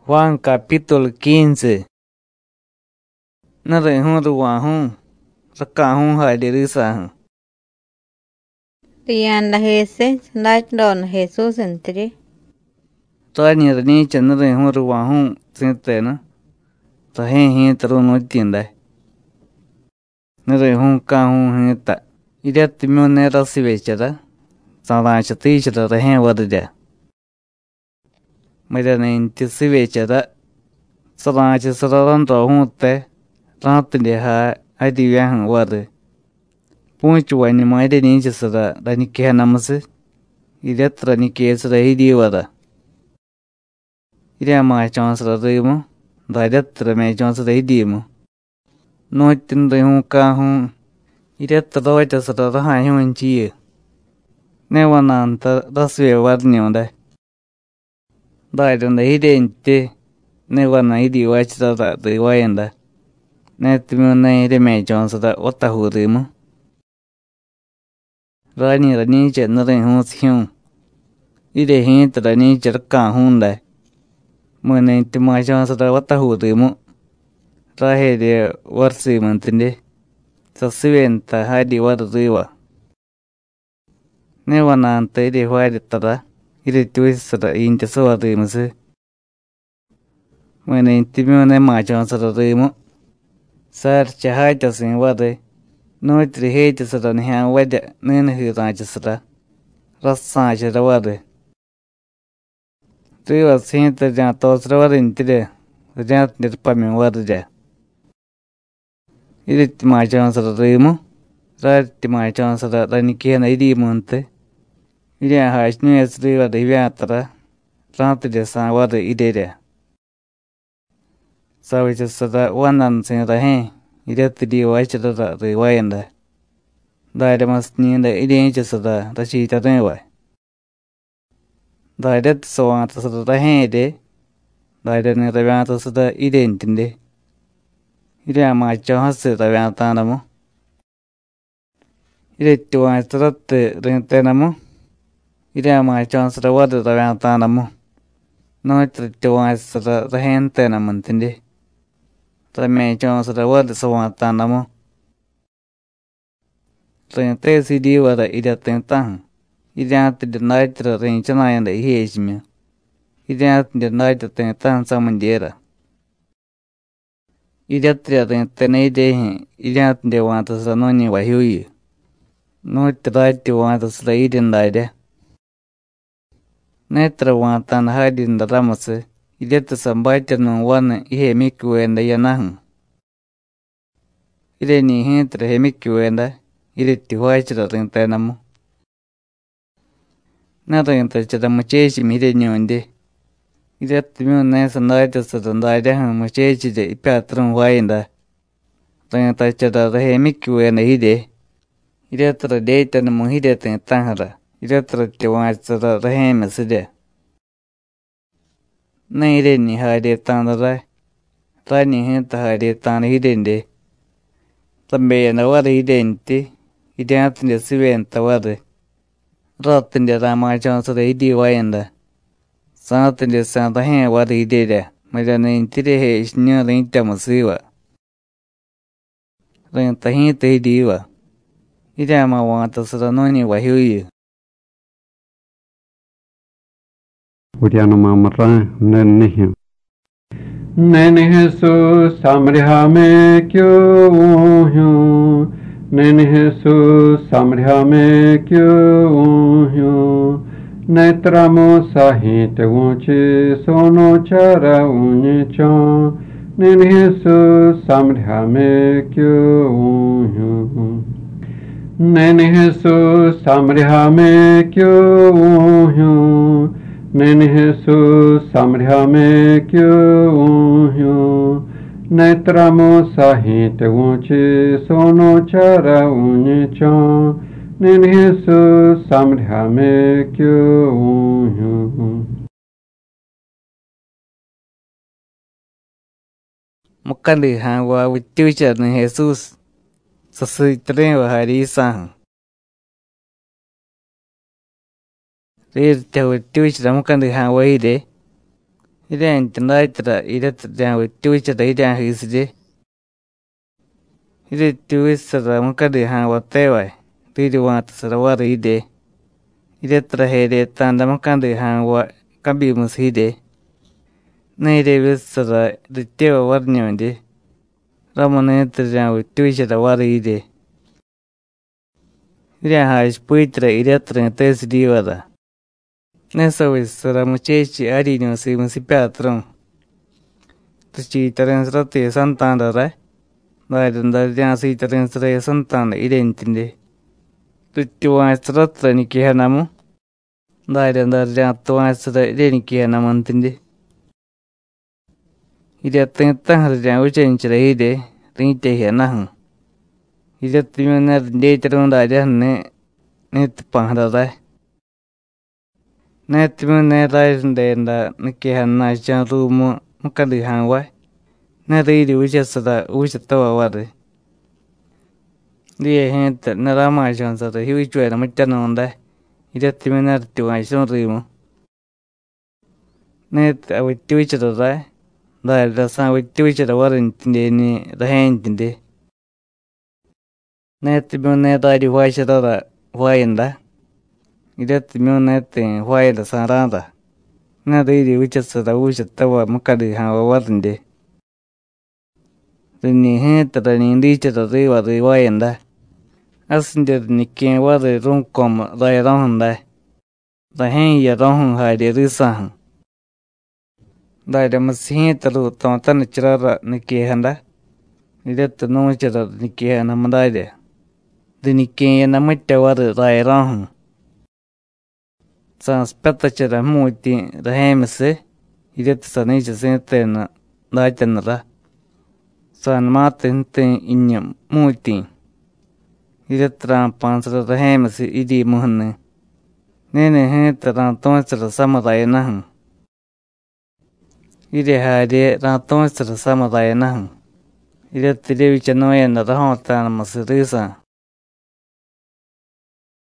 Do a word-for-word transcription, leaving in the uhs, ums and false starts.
Juan capítulo quince. Na re hon ruwa hon. Raka hon ha de risa hon. Rian la Jesse, Snach don Jesús entre. Toa ni re ni chan na re hon ruwa hon sinte na. Ta hen hen taro no tienda. Na re hon ka hon hen ta. Ida timyo ne ra si vechada. Sa ra cha ti cha ra hen wada ja. Mai da na inti si vechada. Sa ra cha sa ra ran ra hon te. Ra tinde ha ai di ya hon wada. Punchu wa ni mai de ni cha sa ra da ni ke namase. Ida tra ni ke sa ra hi di wada. Ida ma chan sa ra re mo. Da ida tra me chan sa ra hi di mo. No tin re hon ka hon. Ida tra wa cha sa ra ra ha hon chi ye. Ne wa nan ta da sve wad ni onda. Da ida na hi de inte. Ne wa na hi di wa cha ra re wa yenda. Ne timi na hi de me chan sa ra wata hu re mo. Ra ni ra ni cha na re hon si hon. Ida hi tra ni cha ra ka hon da. Mo na inti ma chan sa ra wata hu re mo. Ra he de war si man tinde. Sa siven ta ha di war re wa. Ne wa nan ta ide wa de ta ra. Ide tu sa ra in cha sa wa re mo se. Mo na inti mi na ma chan sa ra re mo. Sar cha ha cha sin wa re. No tri he cha sa ra ni ha wa de ne na hu ra cha sa ra. Ra sa cha ra wa re. Re wa sin ta ja to sa ra wa re inti de. Ja de pa mi wa re ja. Ide ti ma chan sa ra re mo. Ra ti ma chan sa ra ra ni ke na idi mo ante. Ide ha is nu es re wa de ya ta ra. Ra ti de sa wa re ide de. Sa wi cha sa ra wa nan sin ra he. Ide ti di wa cha ra re wa yenda. Da ide mas ni da ide cha sa ra ra chi ta re wa. Da ide ti so wa ta sa ra he de. Da ide ni ra wa ta sa ra ide intinde. Ide ma cha ha se ra wa ta na mo. Ide ti wa sa ra te re te na mo. Ide ma cha sa ra wa ra wa ta na mo. No ti wa sa ra ra he te na mo intinde. Ta me cha sa ra wa ra sa wa ta na mo. Re te si di wa ra ide te ta. Ide ti de na ti ra re cha na yanda hi e shi mi. Ide ti de na ti te ta sa mo de ra. Ide ti ra te na ide he. Ide ti de wa ta sa no ni wa hiu yi. No ti ra ti wa ta sa ide na ide. Ne tra wa ta na ha di nda ra mo se. Ide ti sa mba ti no wa na ihe mi ki wenda ya na hu. Ide ni he tra he mi ki wenda. Ide ti wa chi ra re te na mo. Na re te cha ra mo che shi mi de ni wende. Ide ti mi na sa na ide sa ra nda ide hu mo che chi de ipa tron wa yenda. Re te cha ra re he mi ki wenda ide. Ide tra de ta na mo hide te ta ha ra. Ide tra ti wa sa ra re he me se de. Na ide ni ha de ta na ra. Ra ni he ta ha de ta na hide nde. Tambe ya na wa re hide nti. Ide ati nde si ven ta wa re. Ra ti nde ra ma chan sa ra hidi wa yenda. Sa ti nde sa ra he wa re hide de. Ma ra na inti de he ish nyo re inta mo si wa. Ra ta hi te hidi wa. Ide ma wa ta sa ra no ni wa hiu yi. Uriano mamra nen nihi. Nen Jesus samriha me kyo hyo. Nen Jesus samriha me kyo hyo. Netramo sahite unchi sono chara unye cho. Nen Jesus samriha me kyo hyo. Nen Jesus samriha me kyo hyo. Nen Jesus samriha me kyo hyo. Netramo sahite unchi sono chara unye cho. Nen Jesus samriha me kyo hyo. Mukandi ha wa wi tu cha na Jesus. Sa si tre wa ha ri sa. Re te wa tu cha mukandi ha wa ide. Idan tanaitra idat dan wituicha da idan hisje. Ide tuisara mukade han watewai. Didi wata sarawara ide. Ide trahede tanda makande han wa kabimus hide. Na ide visara ritewa warnyonde. Ramane trajan wituicha da wara ide. Ide haish puitra ide tran tes diwada. Nessa visara muchechi arino si musipatron. Tuchi taransrate santanda rai. Daidanda jansi taransrate santanda identinde. Tuchuwa stratra nikihanamu. Daidanda jantuwa stra idenikihanamantinde. Ide tentang jan uchenchra ide rinte hanahu. Ide timena detrunda janne net pahda rai. Nettimene raisndenda nikihana janrumu mukadi hanwai. Naridi uchasada uchatawa wari. Diye henta narama jansada hiwichwera michanonda. Ide timena ritiwa shonrimu. Net awitiwichada rai. Dai rasan witiwichada warintinde rahentinde. Nettimene raidi waishadara wayenda. Idati mionete huayla saranda. Nadiri uchasada uchatawa mukadi hawa warinde. Rini henta rani ndichada riwa riwayenda. Asindir nikin wari runkom rai rohanda. Rahen ya rohun haide risahan. Daida masihita ru tontana chirara nikihanda. Idati nunchada nikihana mandaide. Dinikin yana mita wari rai rohun. Sans petachera muti rahemse idet sanija sentena daitenra san matente inyam muti idet rampansra rahemse idi muhne nene heta rantonsra samadayanahu ide hade rantonsra samadayanahu idet devicha noyana rahotana masirisa